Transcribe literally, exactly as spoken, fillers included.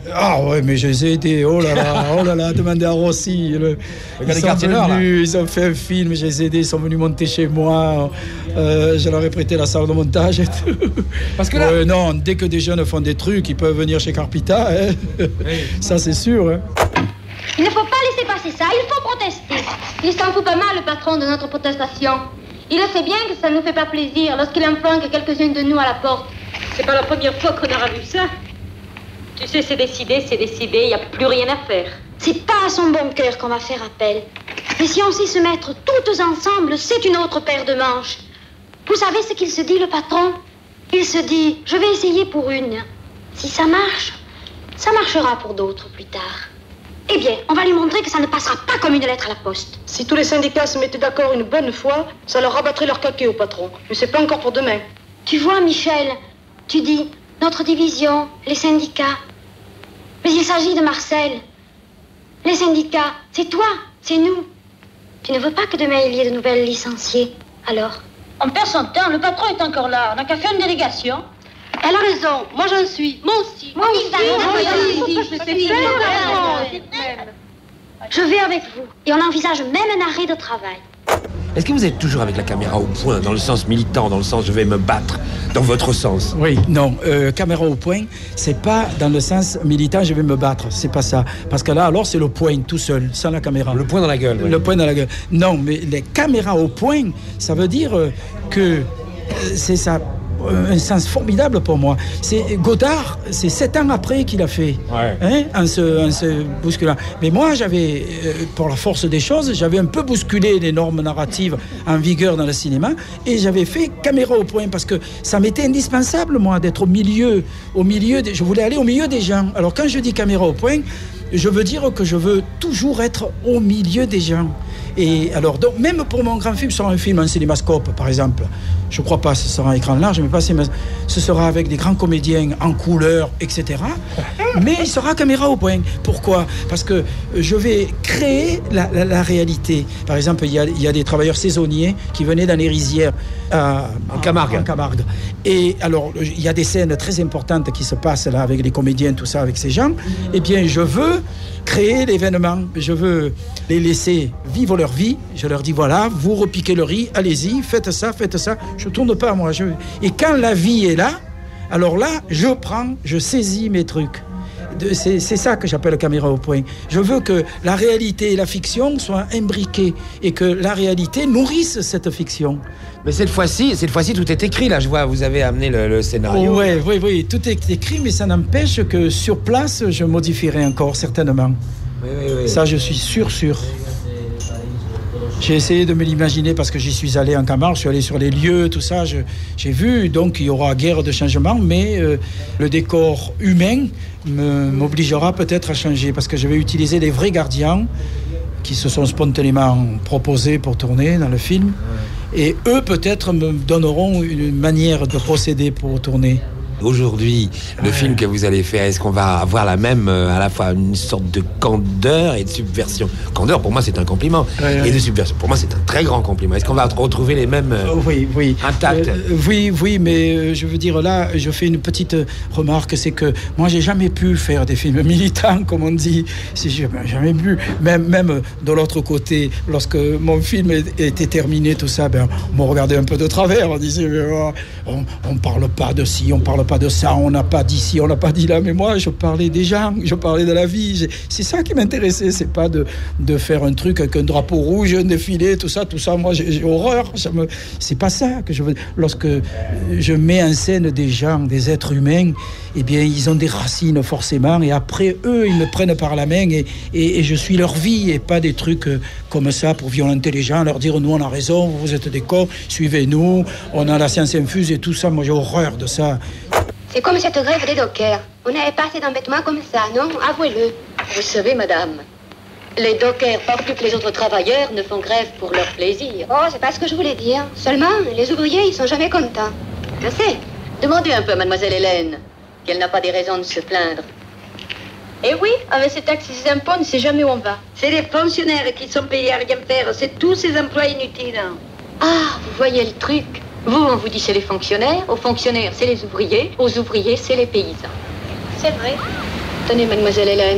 Ah ouais, mais je les ai aidés. Oh là là, oh là là, demandez à Rossi. Le, ils, sont venus, ils ont fait un film, je les ai aidés, ils sont venus monter chez moi. Euh, je leur ai prêté la salle de montage et tout. Parce que là... Euh, non, dès que des jeunes font des trucs, ils peuvent venir chez Carpita. Hein. Oui. Ça, c'est sûr. Hein. Il ne faut pas laisser passer ça, il faut protester. Il s'en fout pas mal, le patron, de notre protestation. Il le sait bien que ça ne nous fait pas plaisir lorsqu'il en flanque quelques-unes de nous à la porte. C'est pas la première fois qu'on aura vu ça. Tu sais, c'est décidé, c'est décidé, il n'y a plus rien à faire. C'est pas à son bon cœur qu'on va faire appel. Mais si on sait se mettre toutes ensemble, c'est une autre paire de manches. Vous savez ce qu'il se dit, le patron? Il se dit, je vais essayer pour une. Si ça marche, ça marchera pour d'autres plus tard. Eh bien, on va lui montrer que ça ne passera pas comme une lettre à la poste. Si tous les syndicats se mettaient d'accord une bonne fois, ça leur rabattrait leur caquet au patron. Mais c'est pas encore pour demain. Tu vois, Michel, tu dis, notre division, les syndicats. Mais il s'agit de Marcel. Les syndicats, c'est toi, c'est nous. Tu ne veux pas que demain il y ait de nouvelles licenciés, alors? On perd son temps, le patron est encore là. On n'a qu'à faire une délégation. Elle a raison, moi j'en suis. Moi aussi. Moi aussi. Moi aussi. Je vais avec vous. Et on envisage même un arrêt de travail. Est-ce que vous êtes toujours avec la caméra au point, dans le sens militant, dans le sens je vais me battre, dans votre sens? Oui, non, euh, caméra au point, c'est pas dans le sens militant je vais me battre, c'est pas ça. Parce que là, alors, c'est le point tout seul, sans la caméra. Le point dans la gueule. Oui. Le point dans la gueule. Non, mais les caméras au point, ça veut dire euh, que euh, c'est ça. Un sens formidable pour moi. C'est Godard, c'est sept ans après qu'il a fait, ouais. hein, en, se, en se bousculant. Mais moi, j'avais, euh, pour la force des choses, j'avais un peu bousculé les normes narratives en vigueur dans le cinéma, et j'avais fait caméra au point parce que ça m'était indispensable, moi, d'être au milieu, au milieu. Des, je voulais aller au milieu des gens. Alors quand je dis caméra au point, je veux dire que je veux toujours être au milieu des gens. Et alors, donc, même pour mon grand film, ce sera un film en cinémascope, par exemple. Je ne crois pas que ce sera un écran large, mais pas ce sera avec des grands comédiens en couleur, et cetera. Mais il sera caméra au point. Pourquoi? Parce que je vais créer la, la, la réalité. Par exemple, il y a, il y a des travailleurs saisonniers qui venaient dans les rizières à, en, Camargue. en Camargue. Et alors, il y a des scènes très importantes qui se passent là avec les comédiens, tout ça, avec ces gens. Eh bien, je veux créer l'événement. Je veux les laisser vivre leur vie. Je leur dis, voilà, vous repiquez le riz, allez-y, faites ça, faites ça. Je ne tourne pas, moi. Je... Et quand la vie est là, alors là, je prends, je saisis mes trucs. C'est, c'est ça que j'appelle caméra au point. Je veux que la réalité et la fiction soient imbriquées et que la réalité nourrisse cette fiction. Mais cette fois-ci, cette fois-ci, tout est écrit, là, je vois, vous avez amené le, le scénario. Oh, oui, oui, oui, tout est écrit, mais ça n'empêche que sur place, je modifierai encore, certainement. Oui, oui, oui. Ça, je suis sûr, sûr. J'ai essayé de me l'imaginer parce que j'y suis allé en Camargue, je suis allé sur les lieux, tout ça, je, j'ai vu, donc il y aura guère de changement, mais euh, le décor humain me, m'obligera peut-être à changer parce que je vais utiliser des vrais gardiens qui se sont spontanément proposés pour tourner dans le film. Et eux, peut-être, me donneront une manière de procéder pour tourner. Aujourd'hui, le ouais. film que vous allez faire, est-ce qu'on va avoir la même, euh, à la fois une sorte de candeur et de subversion? Candeur, pour moi, c'est un compliment. Ouais, ouais. Et de subversion, pour moi, c'est un très grand compliment. Est-ce qu'on va retrouver les mêmes euh, oui, oui. intacts euh, Oui, oui, mais euh, je veux dire, là, je fais une petite remarque, c'est que moi, j'ai jamais pu faire des films militants, comme on dit. C'est jamais, jamais pu. Même, même de l'autre côté, lorsque mon film était terminé, tout ça, ben, on m'a regardé un peu de travers. On disait, oh, on ne parle pas de ci, on parle pas de ça, on n'a pas dit ci, on n'a pas dit là, mais moi je parlais des gens, je parlais de la vie, c'est ça qui m'intéressait, c'est pas de, de faire un truc avec un drapeau rouge, un défilé, tout ça, tout ça, moi j'ai, j'ai horreur, ça me, c'est pas ça que je veux. Lorsque je mets en scène des gens, des êtres humains, eh bien ils ont des racines forcément, et après eux ils me prennent par la main et, et, et je suis leur vie, et pas des trucs comme ça pour violenter les gens, leur dire nous on a raison, vous êtes des cons, suivez-nous, on a la science infuse et tout ça, moi j'ai horreur de ça. C'est comme cette grève des dockers. Vous n'avez pas assez d'embêtements comme ça, non? Avouez-le. Vous savez, madame, les dockers, pas tous les autres travailleurs, ne font grève pour leur plaisir. Oh, c'est pas ce que je voulais dire. Seulement, les ouvriers, ils sont jamais contents. Je sais. Demandez un peu à mademoiselle Hélène qu'elle n'a pas des raisons de se plaindre. Eh oui, avec ces taxes et ces impôts, on ne sait jamais où on va. C'est les fonctionnaires qui sont payés à rien faire. C'est tous ces emplois inutiles. Ah, vous voyez le truc. Vous, on vous dit c'est les fonctionnaires, aux fonctionnaires c'est les ouvriers, aux ouvriers c'est les paysans. C'est vrai. Tenez, mademoiselle Hélène.